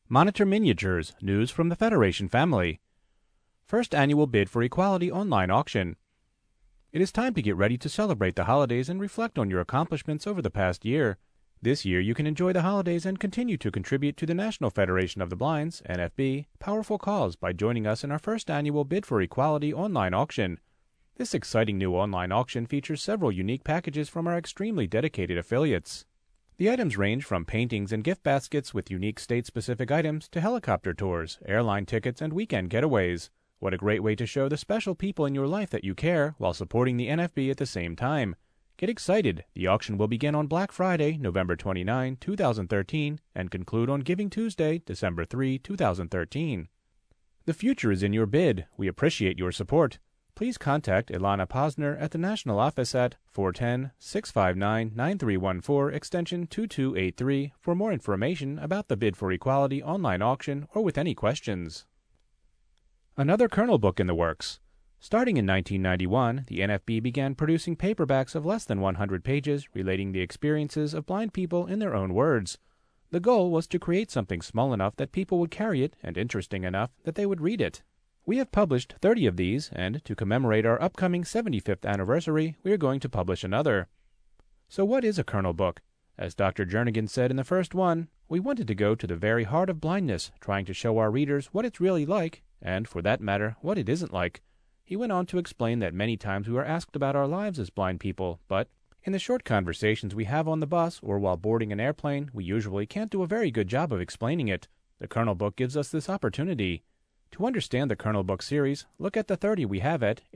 Monitor Miniatures, news from the Federation family. First annual bid for equality online auction. It is time to get ready to celebrate the holidays and reflect on your accomplishments over the past year. This year you can enjoy the holidays and continue to contribute to the National Federation of the Blind's, NFB, powerful cause by joining us in our first annual Bid for Equality online auction. This exciting new online auction features several unique packages from our extremely dedicated affiliates. The items range from paintings and gift baskets with unique state-specific items to helicopter tours, airline tickets, and weekend getaways. What a great way to show the special people in your life that you care while supporting the NFB at the same time. Get excited! The auction will begin on Black Friday, November 29, 2013, and conclude on Giving Tuesday, December 3, 2013. The future is in your bid. We appreciate your support. Please contact Ilana Posner at the National Office at 410-659-9314 extension 2283 for more information about the Bid for Equality online auction or with any questions. Another Kernel book in the works. Starting in 1991, the NFB began producing paperbacks of less than 100 pages relating the experiences of blind people in their own words. The goal was to create something small enough that people would carry it and interesting enough that they would read it. We have published 30 of these, and to commemorate our upcoming 75th anniversary, we are going to publish another. So what is a Kernel book? As Dr. Jernigan said in the first one, we wanted to go to the very heart of blindness, trying to show our readers what it's really like, and, for that matter, what it isn't like. He went on to explain that many times we are asked about our lives as blind people, but in the short conversations we have on the bus or while boarding an airplane, we usually can't do a very good job of explaining it. The Kernel book gives us this opportunity. To understand the Kernel book series, look at the 30 we have at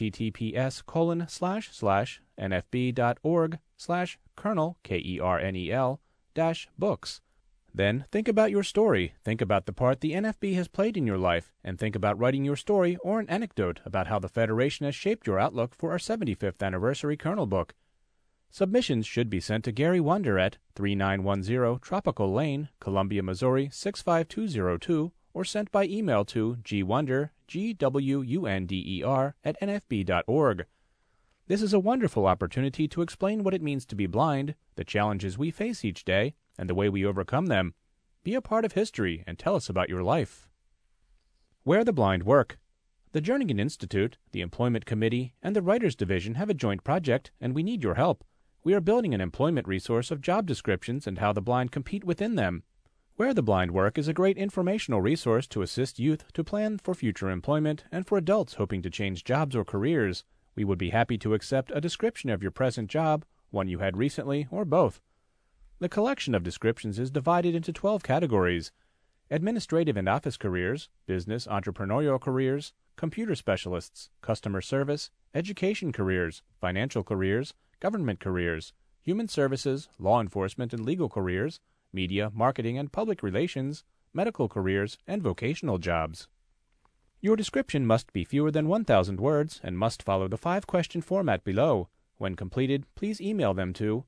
https://nfb.org/kernel-books. Then think about your story, think about the part the NFB has played in your life, and think about writing your story or an anecdote about how the Federation has shaped your outlook for our 75th anniversary Kernel book. Submissions should be sent to Gary Wunder at 3910 Tropical Lane, Columbia, Missouri 65202, or sent by email to gwunder, GWUNDER, @nfb.org. This is a wonderful opportunity to explain what it means to be blind, the challenges we face each day, and the way we overcome them. Be a part of history and tell us about your life. Where the Blind Work. The Jernigan Institute, the Employment Committee, and the Writers Division have a joint project, and we need your help. We are building an employment resource of job descriptions and how the blind compete within them. Where the Blind Work is a great informational resource to assist youth to plan for future employment and for adults hoping to change jobs or careers. We would be happy to accept a description of your present job, one you had recently, or both. The collection of descriptions is divided into 12 categories: administrative and office careers, business entrepreneurial careers, computer specialists, customer service, education careers, financial careers, government careers, human services, law enforcement and legal careers, media, marketing and public relations, medical careers, and vocational jobs. Your description must be fewer than 1,000 words and must follow the 5-question format below. When completed, please email them to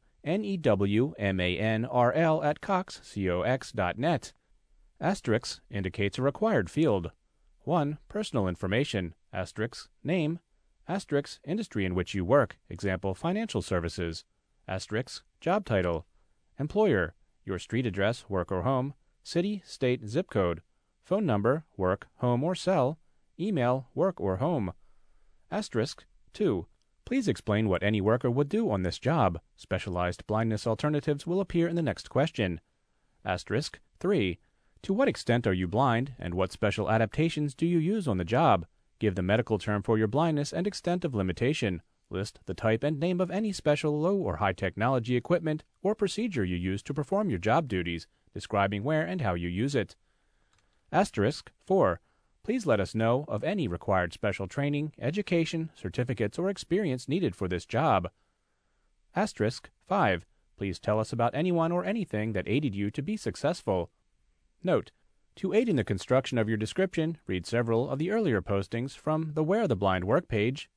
newmanrl@cox.net. Asterisk indicates a required field. 1. Personal information. Asterisk name. Asterisk industry in which you work. Example, financial services. Asterisk job title. Employer. Your street address, work or home. City, state, zip code. Phone number, work, home or cell. Email, work or home. Asterisk 2. Please explain what any worker would do on this job. Specialized blindness alternatives will appear in the next question. Asterisk 3. To what extent are you blind, and what special adaptations do you use on the job? Give the medical term for your blindness and extent of limitation. List the type and name of any special low or high technology equipment or procedure you use to perform your job duties, describing where and how you use it. Asterisk 4. Please let us know of any required special training, education, certificates, or experience needed for this job. Asterisk 5. Please tell us about anyone or anything that aided you to be successful. Note: to aid in the construction of your description, read several of the earlier postings from the Where the Blind Work page,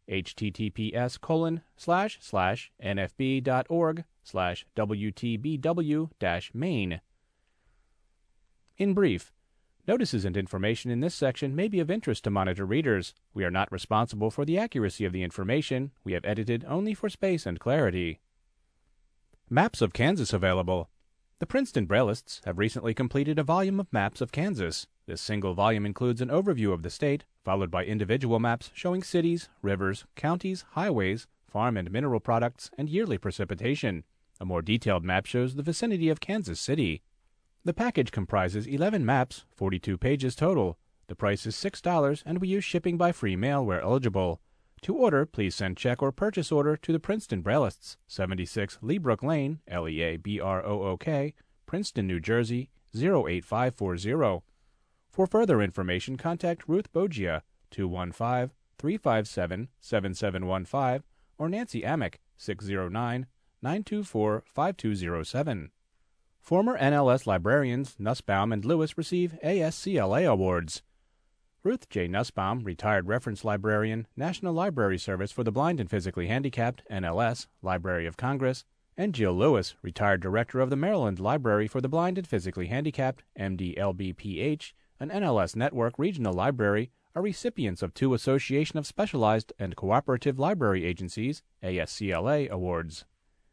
https://nfb.org/wtbw-main. In brief, notices and information in this section may be of interest to monitor readers. We are not responsible for the accuracy of the information. We have edited only for space and clarity. Maps of Kansas available. The Princeton Braillists have recently completed a volume of maps of Kansas. This single volume includes an overview of the state, followed by individual maps showing cities, rivers, counties, highways, farm and mineral products, and yearly precipitation. A more detailed map shows the vicinity of Kansas City. The package comprises 11 maps, 42 pages total. The price is $6, and we use shipping by free mail where eligible. To order, please send check or purchase order to the Princeton Braillists, 76 Leabrook Lane, Leabrook, Princeton, New Jersey, 08540. For further information, contact Ruth Bogia, 215-357-7715, or Nancy Amick, 609-924-5207. Former NLS librarians Nussbaum and Lewis receive ASCLA awards. Ruth J. Nussbaum, retired reference librarian, National Library Service for the Blind and Physically Handicapped, NLS, Library of Congress, and Jill Lewis, retired director of the Maryland Library for the Blind and Physically Handicapped, MDLBPH, an NLS Network regional library, are recipients of 2 Association of Specialized and Cooperative Library Agencies, ASCLA, awards.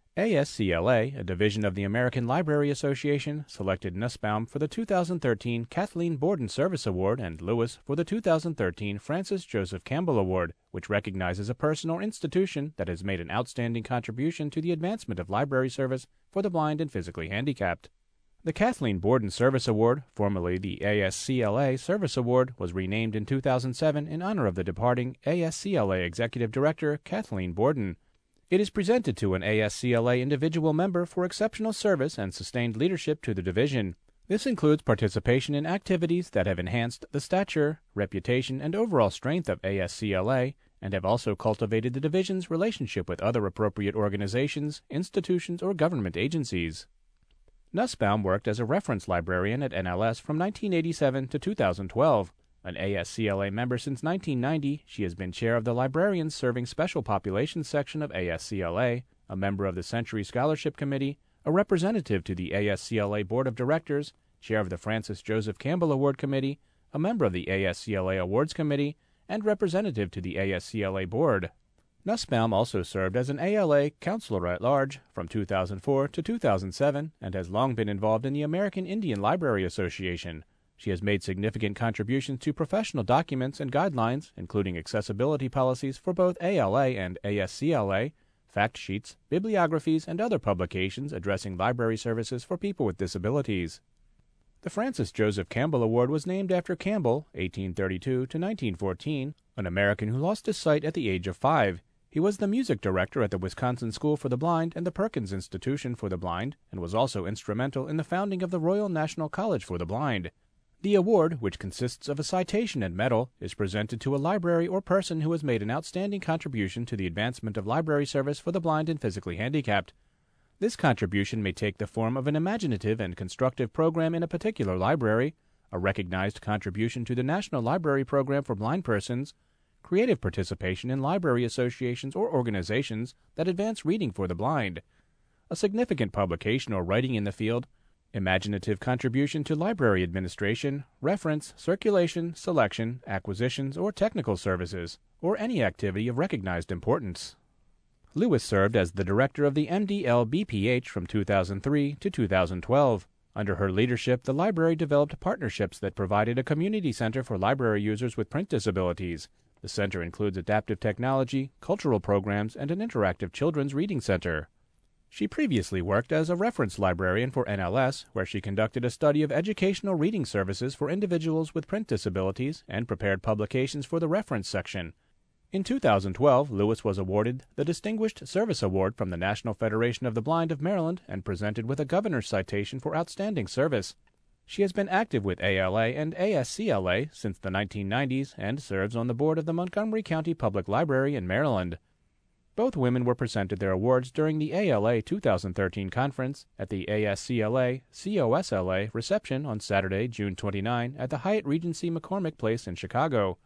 ASCLA, a division of the American Library Association, selected Nussbaum for the 2013 Kathleen Borden Service Award and Lewis for the 2013 Francis Joseph Campbell Award, which recognizes a person or institution that has made an outstanding contribution to the advancement of library service for the blind and physically handicapped. The Kathleen Borden Service Award, formerly the ASCLA Service Award, was renamed in 2007 in honor of the departing ASCLA Executive Director Kathleen Borden. It is presented to an ASCLA individual member for exceptional service and sustained leadership to the division. This includes participation in activities that have enhanced the stature, reputation, and overall strength of ASCLA, and have also cultivated the division's relationship with other appropriate organizations, institutions, or government agencies. Nussbaum worked as a reference librarian at NLS from 1987 to 2012. An ASCLA member since 1990, she has been chair of the Librarians Serving Special Populations section of ASCLA, a member of the Century Scholarship Committee, a representative to the ASCLA Board of Directors, chair of the Francis Joseph Campbell Award Committee, a member of the ASCLA Awards Committee, and representative to the ASCLA Board. Nussbaum also served as an ALA Counselor at Large from 2004 to 2007 and has long been involved in the American Indian Library Association. She has made significant contributions to professional documents and guidelines, including accessibility policies for both ALA and ASCLA, fact sheets, bibliographies, and other publications addressing library services for people with disabilities. The Francis Joseph Campbell Award was named after Campbell, 1832 to 1914, an American who lost his sight at the age of 5. He was the music director at the Wisconsin School for the Blind and the Perkins Institution for the Blind, and was also instrumental in the founding of the Royal National College for the Blind. The award, which consists of a citation and medal, is presented to a library or person who has made an outstanding contribution to the advancement of library service for the blind and physically handicapped. This contribution may take the form of an imaginative and constructive program in a particular library, a recognized contribution to the National Library Program for Blind Persons, creative participation in library associations or organizations that advance reading for the blind, a significant publication or writing in the field, imaginative contribution to library administration, reference, circulation, selection, acquisitions, or technical services, or any activity of recognized importance. Lewis served as the director of the MDL-BPH from 2003 to 2012. Under her leadership, the library developed partnerships that provided a community center for library users with print disabilities. The center includes adaptive technology, cultural programs, and an interactive children's reading center. She previously worked as a reference librarian for NLS, where she conducted a study of educational reading services for individuals with print disabilities and prepared publications for the reference section. In 2012, Lewis was awarded the Distinguished Service Award from the National Federation of the Blind of Maryland and presented with a governor's citation for outstanding service. She has been active with ALA and ASCLA since the 1990s and serves on the board of the Montgomery County Public Library in Maryland. Both women were presented their awards during the ALA 2013 conference at the ASCLA COSLA reception on Saturday, June 29 at the Hyatt Regency McCormick Place in Chicago.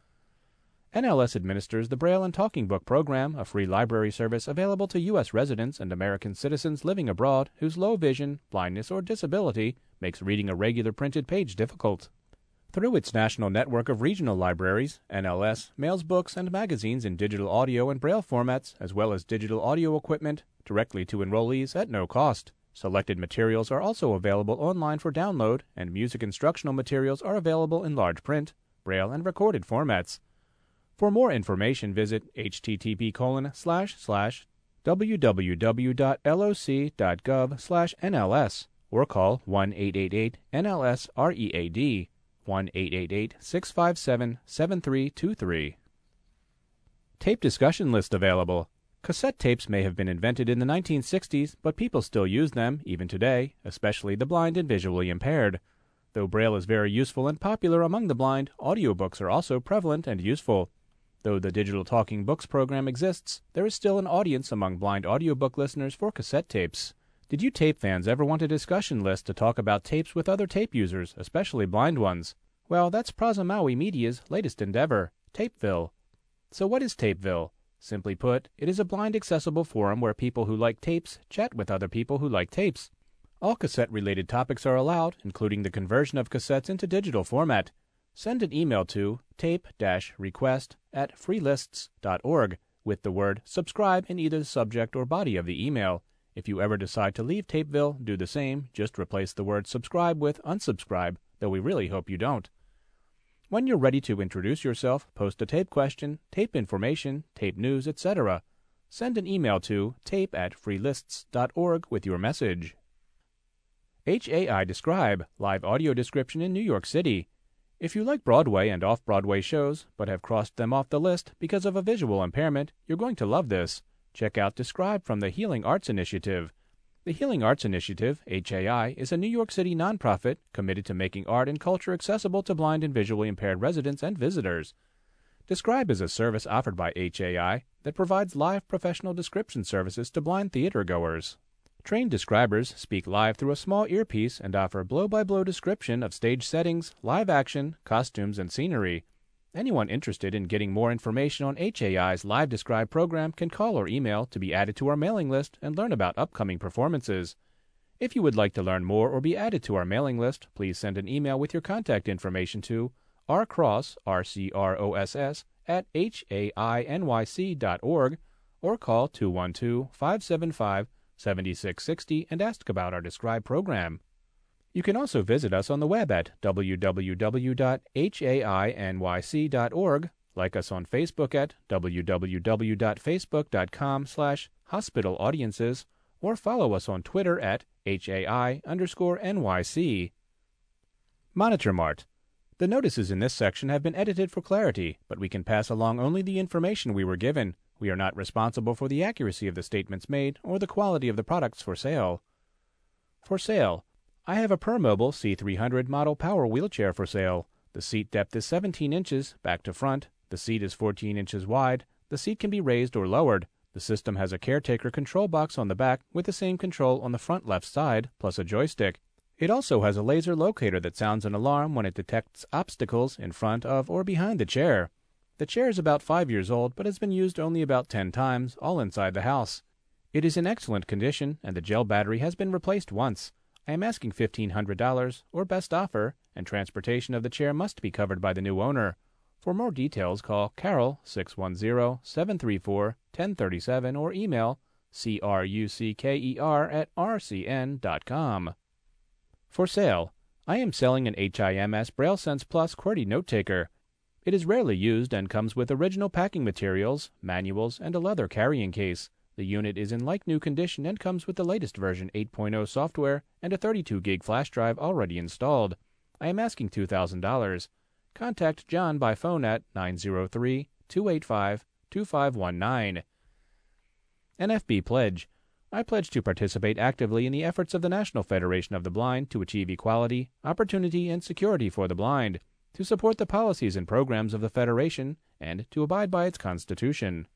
NLS administers the Braille and Talking Book program, a free library service available to U.S. residents and American citizens living abroad whose low vision, blindness, or disability makes reading a regular printed page difficult. Through its national network of regional libraries, NLS mails books and magazines in digital audio and Braille formats, as well as digital audio equipment, directly to enrollees at no cost. Selected materials are also available online for download, and music instructional materials are available in large print, braille, and recorded formats. For more information, visit http://www.loc.gov/NLS or call 1-888-NLS-READ, 1-888-657-7323. Tape discussion list available. Cassette tapes may have been invented in the 1960s, but people still use them, even today, especially the blind and visually impaired. Though Braille is very useful and popular among the blind, audiobooks are also prevalent and useful. Though the Digital Talking Books program exists, there is still an audience among blind audiobook listeners for cassette tapes. Did you tape fans ever want a discussion list to talk about tapes with other tape users, especially blind ones? Well, that's Praza Maui Media's latest endeavor, Tapeville. So what is Tapeville? Simply put, it is a blind-accessible forum where people who like tapes chat with other people who like tapes. All cassette-related topics are allowed, including the conversion of cassettes into digital format. Send an email to tape-request@freelists.org with the word subscribe in either the subject or body of the email. If you ever decide to leave Tapeville, do the same. Just replace the word subscribe with unsubscribe, though we really hope you don't. When you're ready to introduce yourself, post a tape question, tape information, tape news, etc. Send an email to tape@freelists.org with your message. HAI Describe, live audio description in New York City. If you like Broadway and off-Broadway shows, but have crossed them off the list because of a visual impairment, you're going to love this. Check out Describe from the Healing Arts Initiative. The Healing Arts Initiative, HAI, is a New York City nonprofit committed to making art and culture accessible to blind and visually impaired residents and visitors. Describe is a service offered by HAI that provides live professional description services to blind theatergoers. Trained describers speak live through a small earpiece and offer blow-by-blow description of stage settings, live action, costumes, and scenery. Anyone interested in getting more information on HAI's Live Describe program can call or email to be added to our mailing list and learn about upcoming performances. If you would like to learn more or be added to our mailing list, please send an email with your contact information to rcross@hainyc.org or call 212-575-7660 and ask about our Describe program. You can also visit us on the web at www.hainyc.org, like us on Facebook at www.facebook.com/hospitalaudiences, or follow us on Twitter at HAI_NYC. Monitor Mart. The notices in this section have been edited for clarity, but we can pass along only the information we were given. We are not responsible for the accuracy of the statements made or the quality of the products for sale. For sale. I have a PerMobile C300 model power wheelchair for sale. The seat depth is 17 inches, back to front. The seat is 14 inches wide. The seat can be raised or lowered. The system has a caretaker control box on the back with the same control on the front left side, plus a joystick. It also has a laser locator that sounds an alarm when it detects obstacles in front of or behind the chair. The chair is about 5 years old, but has been used only about 10 times, all inside the house. It is in excellent condition, and the gel battery has been replaced once. I am asking $1,500, or best offer, and transportation of the chair must be covered by the new owner. For more details, call Carol 610-734-1037 or email crucker@rcn.com. For sale. I am selling an HIMS BrailleSense Plus QWERTY note taker. It is rarely used and comes with original packing materials, manuals, and a leather carrying case. The unit is in like-new condition and comes with the latest version 8.0 software and a 32-gig flash drive already installed. I am asking $2,000. Contact John by phone at 903-285-2519. NFB Pledge. I pledge to participate actively in the efforts of the National Federation of the Blind to achieve equality, opportunity, and security for the blind, to support the policies and programs of the Federation, and to abide by its Constitution.